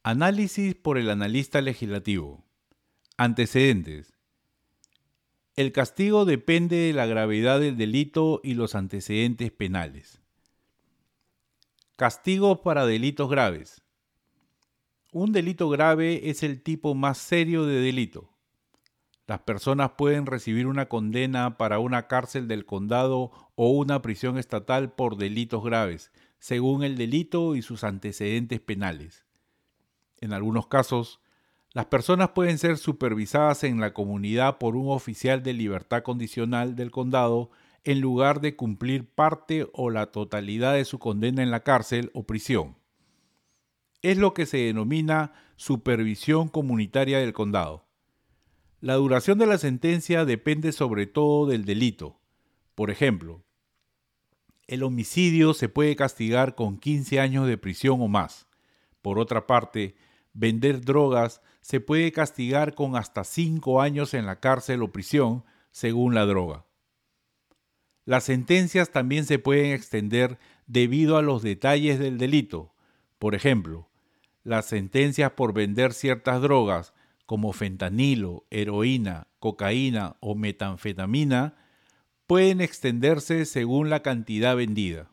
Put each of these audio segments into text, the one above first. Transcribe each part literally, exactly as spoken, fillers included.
Análisis por el analista legislativo. Antecedentes. El castigo depende de la gravedad del delito y los antecedentes penales. Castigos para delitos graves. Un delito grave es el tipo más serio de delito. Las personas pueden recibir una condena para una cárcel del condado o una prisión estatal por delitos graves, según el delito y sus antecedentes penales. En algunos casos, las personas pueden ser supervisadas en la comunidad por un oficial de libertad condicional del condado en lugar de cumplir parte o la totalidad de su condena en la cárcel o prisión. Es lo que se denomina supervisión comunitaria del condado. La duración de la sentencia depende sobre todo del delito. Por ejemplo, el homicidio se puede castigar con quince años de prisión o más. Por otra parte, vender drogas se puede castigar con hasta cinco años en la cárcel o prisión, según la droga. Las sentencias también se pueden extender debido a los detalles del delito. Por ejemplo, las sentencias por vender ciertas drogas, como fentanilo, heroína, cocaína o metanfetamina, pueden extenderse según la cantidad vendida.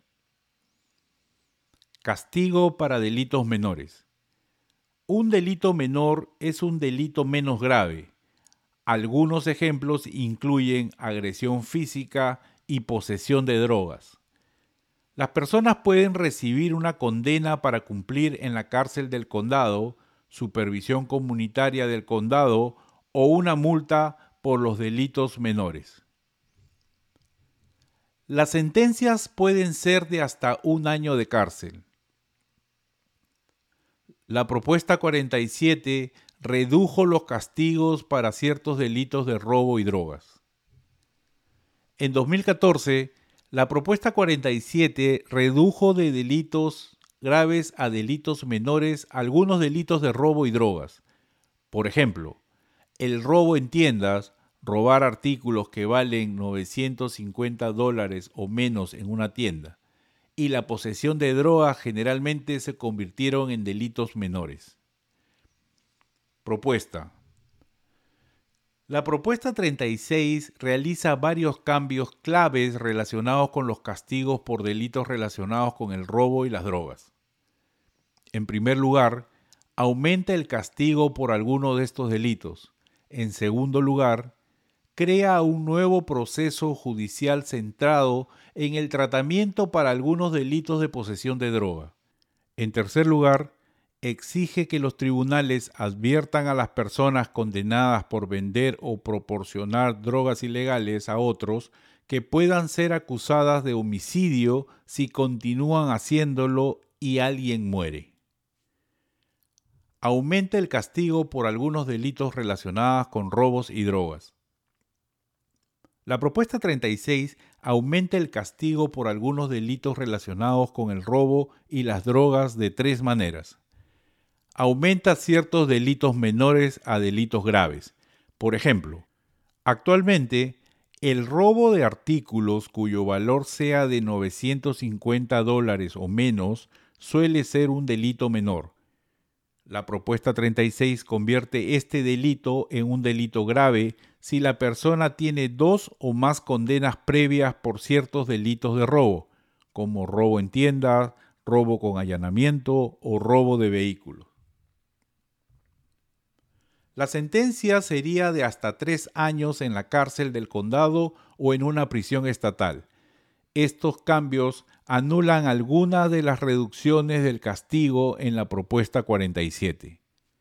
Castigo para delitos menores. Un delito menor es un delito menos grave. Algunos ejemplos incluyen agresión física y posesión de drogas. Las personas pueden recibir una condena para cumplir en la cárcel del condado, supervisión comunitaria del condado o una multa por los delitos menores. Las sentencias pueden ser de hasta un año de cárcel. La propuesta cuarenta y siete redujo los castigos para ciertos delitos de robo y drogas. En dos mil catorce, la propuesta cuarenta y siete redujo de delitos graves a delitos menores algunos delitos de robo y drogas. Por ejemplo, el robo en tiendas, robar artículos que valen novecientos cincuenta dólares o menos en una tienda, y la posesión de drogas generalmente se convirtieron en delitos menores. Propuesta. La propuesta treinta y seis realiza varios cambios claves relacionados con los castigos por delitos relacionados con el robo y las drogas. En primer lugar, aumenta el castigo por alguno de estos delitos. En segundo lugar, crea un nuevo proceso judicial centrado en el tratamiento para algunos delitos de posesión de droga. En tercer lugar, exige que los tribunales adviertan a las personas condenadas por vender o proporcionar drogas ilegales a otros que puedan ser acusadas de homicidio si continúan haciéndolo y alguien muere. Aumenta el castigo por algunos delitos relacionados con robos y drogas. La propuesta treinta y seis aumenta el castigo por algunos delitos relacionados con el robo y las drogas de tres maneras. Aumenta ciertos delitos menores a delitos graves. Por ejemplo, actualmente, el robo de artículos cuyo valor sea de novecientos cincuenta dólares o menos suele ser un delito menor. La propuesta treinta y seis convierte este delito en un delito grave si la persona tiene dos o más condenas previas por ciertos delitos de robo, como robo en tiendas, robo con allanamiento o robo de vehículos. La sentencia sería de hasta tres años en la cárcel del condado o en una prisión estatal. Estos cambios anulan algunas de las reducciones del castigo en la propuesta cuarenta y siete.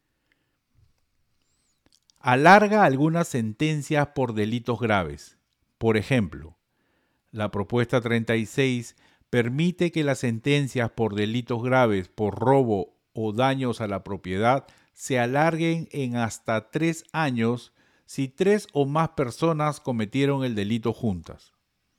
Alarga algunas sentencias por delitos graves. Por ejemplo, la propuesta treinta y seis permite que las sentencias por delitos graves por robo o daños a la propiedad se alarguen en hasta tres años si tres o más personas cometieron el delito juntas.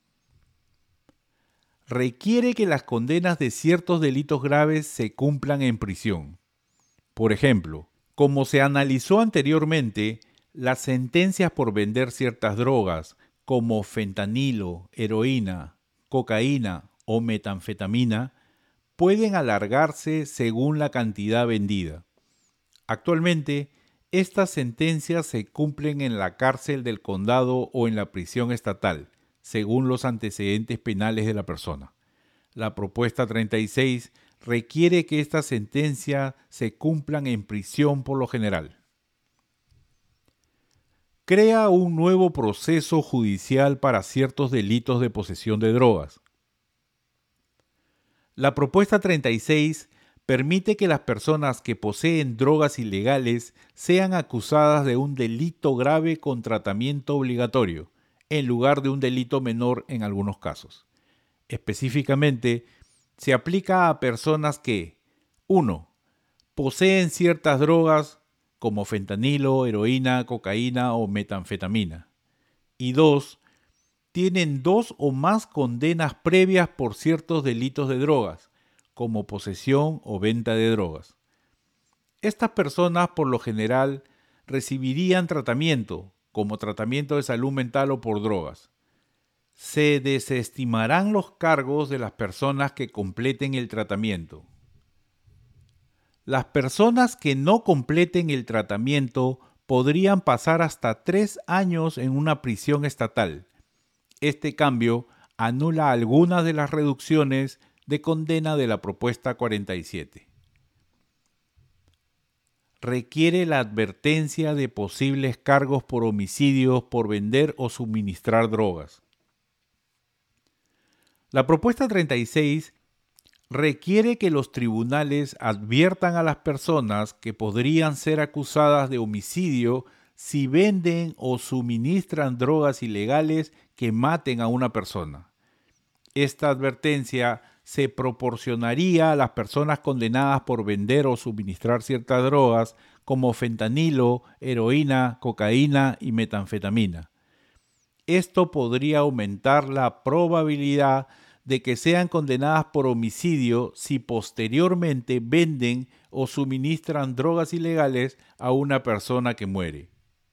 Requiere que las condenas de ciertos delitos graves se cumplan en prisión. Por ejemplo, como se analizó anteriormente, las sentencias por vender ciertas drogas, como fentanilo, heroína, cocaína o metanfetamina, pueden alargarse según la cantidad vendida. Actualmente, estas sentencias se cumplen en la cárcel del condado o en la prisión estatal, según los antecedentes penales de la persona. La propuesta treinta y seis requiere que estas sentencias se cumplan en prisión por lo general. Crea un nuevo proceso judicial para ciertos delitos de posesión de drogas. La propuesta treinta y seis permite que las personas que poseen drogas ilegales sean acusadas de un delito grave con tratamiento obligatorio, en lugar de un delito menor en algunos casos. Específicamente, se aplica a personas que uno Poseen ciertas drogas como fentanilo, heroína, cocaína o metanfetamina. Y dos Tienen dos o más condenas previas por ciertos delitos de drogas, como posesión o venta de drogas. Estas personas, por lo general, recibirían tratamiento, como tratamiento de salud mental o por drogas. Se desestimarán los cargos de las personas que completen el tratamiento. Las personas que no completen el tratamiento podrían pasar hasta tres años en una prisión estatal. Este cambio anula algunas de las reducciones de condena de la propuesta cuarenta y siete. Requiere la advertencia de posibles cargos por homicidios por vender o suministrar drogas. La propuesta treinta y seis requiere que los tribunales adviertan a las personas que podrían ser acusadas de homicidio si venden o suministran drogas ilegales que maten a una persona. Esta advertencia se proporcionaría a las personas condenadas por vender o suministrar ciertas drogas como fentanilo, heroína, cocaína y metanfetamina. Esto podría aumentar la probabilidad de que sean condenadas por homicidio si posteriormente venden o suministran drogas ilegales a una persona que muere.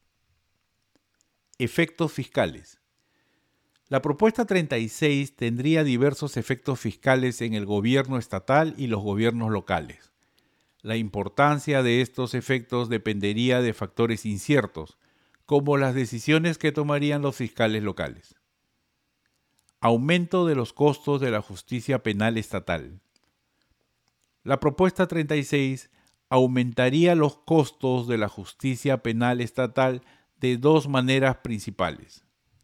Efectos fiscales. La propuesta treinta y seis tendría diversos efectos fiscales en el gobierno estatal y los gobiernos locales. La importancia de estos efectos dependería de factores inciertos, como las decisiones que tomarían los fiscales locales. Aumento de los costos de la justicia penal estatal. La propuesta treinta y seis aumentaría los costos de la justicia penal estatal de dos maneras principales.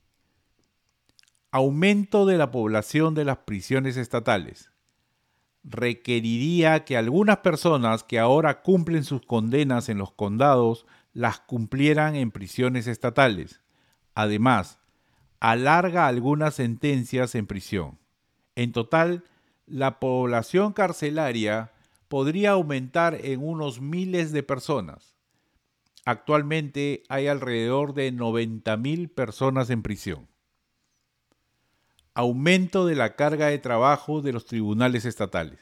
Aumento de la población de las prisiones estatales. Requeriría que algunas personas que ahora cumplen sus condenas en los condados las cumplieran en prisiones estatales. Además, alarga algunas sentencias en prisión. En total, la población carcelaria podría aumentar en unos miles de personas. Actualmente hay alrededor de noventa mil personas en prisión. Aumento de la carga de trabajo de los tribunales estatales.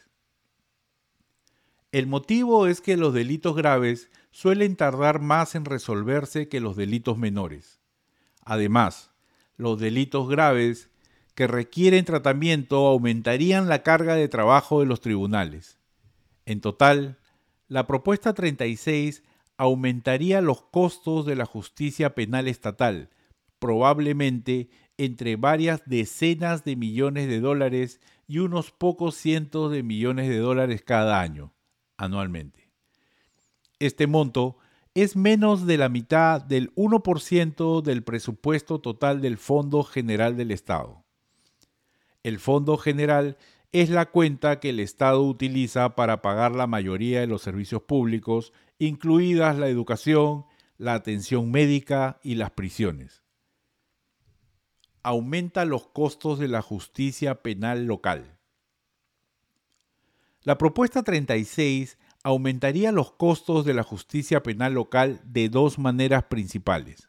El motivo es que los delitos graves suelen tardar más en resolverse que los delitos menores. Además, los delitos graves que requieren tratamiento aumentarían la carga de trabajo de los tribunales. En total, la propuesta treinta y seis aumentaría los costos de la justicia penal estatal, probablemente entre varias decenas de millones de dólares y unos pocos cientos de millones de dólares cada año, anualmente. Este monto es menos de la mitad del uno por ciento del presupuesto total del Fondo General del Estado. El Fondo General es la cuenta que el Estado utiliza para pagar la mayoría de los servicios públicos, incluidas la educación, la atención médica y las prisiones. Aumenta los costos de la justicia penal local. La propuesta treinta y seis aumentaría los costos de la justicia penal local de dos maneras principales.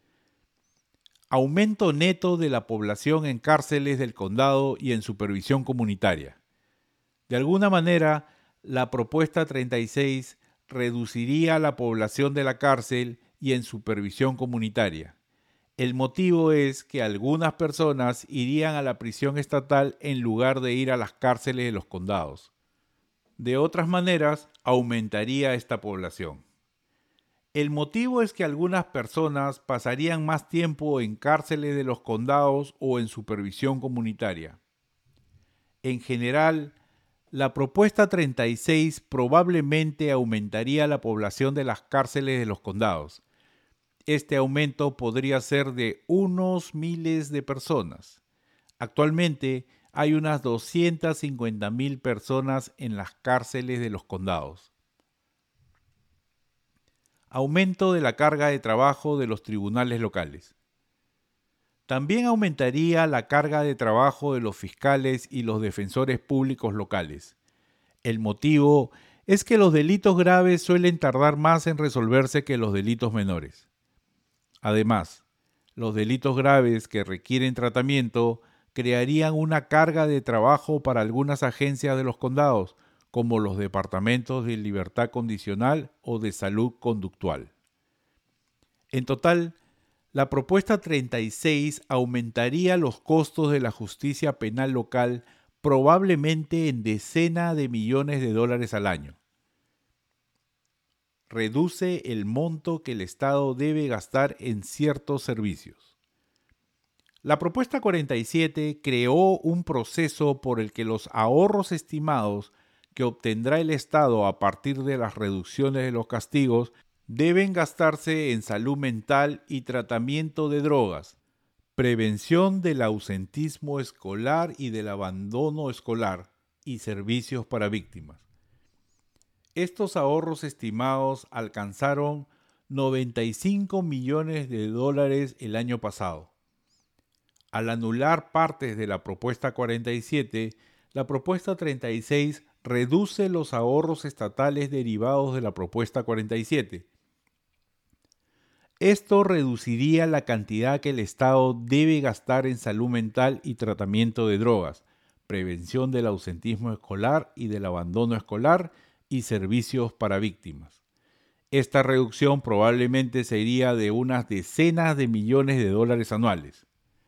Aumento neto de la población en cárceles del condado y en supervisión comunitaria. De alguna manera, la propuesta treinta y seis reduciría la población de la cárcel y en supervisión comunitaria. El motivo es que algunas personas irían a la prisión estatal en lugar de ir a las cárceles de los condados. De otras maneras, aumentaría esta población. El motivo es que algunas personas pasarían más tiempo en cárceles de los condados o en supervisión comunitaria. En general, la propuesta treinta y seis probablemente aumentaría la población de las cárceles de los condados. Este aumento podría ser de unos miles de personas. Actualmente hay unas doscientas cincuenta mil personas en las cárceles de los condados. Aumento de la carga de trabajo de los tribunales locales. También aumentaría la carga de trabajo de los fiscales y los defensores públicos locales. El motivo es que los delitos graves suelen tardar más en resolverse que los delitos menores. Además, los delitos graves que requieren tratamiento crearían una carga de trabajo para algunas agencias de los condados, como los departamentos de libertad condicional o de salud conductual. En total, la propuesta treinta y seis aumentaría los costos de la justicia penal local probablemente en decenas de millones de dólares al año. Reduce el monto que el Estado debe gastar en ciertos servicios. La propuesta cuarenta y siete creó un proceso por el que los ahorros estimados que obtendrá el Estado a partir de las reducciones de los castigos deben gastarse en salud mental y tratamiento de drogas, prevención del ausentismo escolar y del abandono escolar y servicios para víctimas. Estos ahorros estimados alcanzaron noventa y cinco millones de dólares el año pasado. Al anular partes de la propuesta cuarenta y siete, la propuesta treinta y seis reduce los ahorros estatales derivados de la propuesta cuarenta y siete. Esto reduciría la cantidad que el Estado debe gastar en salud mental y tratamiento de drogas, prevención del ausentismo escolar y del abandono escolar y servicios para víctimas. Esta reducción probablemente sería de unas decenas de millones de dólares anuales.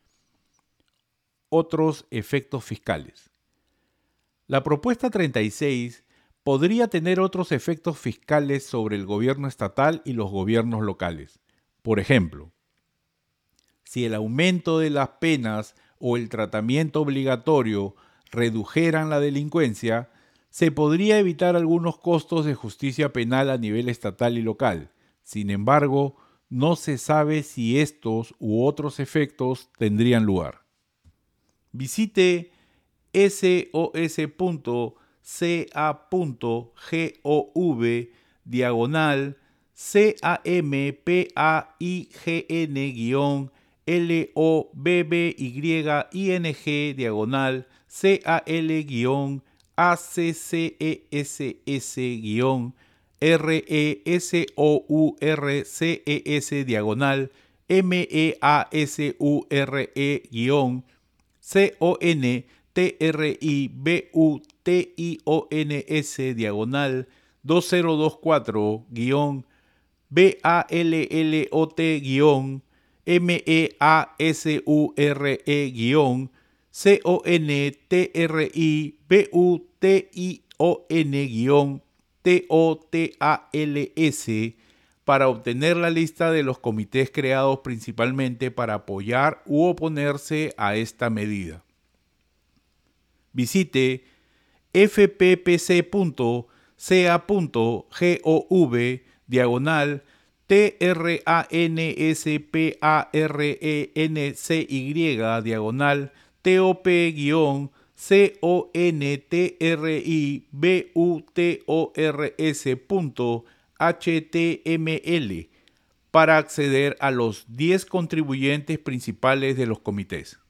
Otros efectos fiscales. La propuesta treinta y seis podría tener otros efectos fiscales sobre el gobierno estatal y los gobiernos locales. Por ejemplo, si el aumento de las penas o el tratamiento obligatorio redujeran la delincuencia, se podría evitar algunos costos de justicia penal a nivel estatal y local. Sin embargo, no se sabe si estos u otros efectos tendrían lugar. Visite sos.ca.gov diagonal CAMPAIGN-LOBBYING diagonal CAL-ACCS-RESOURCES diagonal MEASURE-CONTRIBUTIONS diagonal dos cero dos cuatro MEASURE-MEASEURE-TOTALS para obtener la lista de los comités creados principalmente para apoyar u oponerse a esta medida. Visite fppc.ca.gov diagonal TRANSPARENCY diagonal TOP-CONTRIBUTORS.html para acceder a los diez contribuyentes principales de los comités.